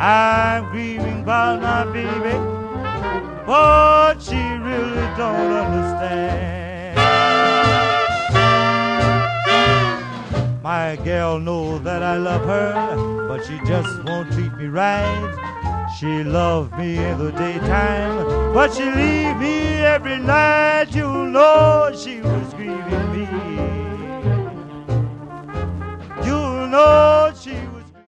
I'm grieving about my baby, but she really don't understand. My gal knows that I love her, but she just won't treat me right. She loved me in the daytime, but she leave me every night. You know she was grieving me. You know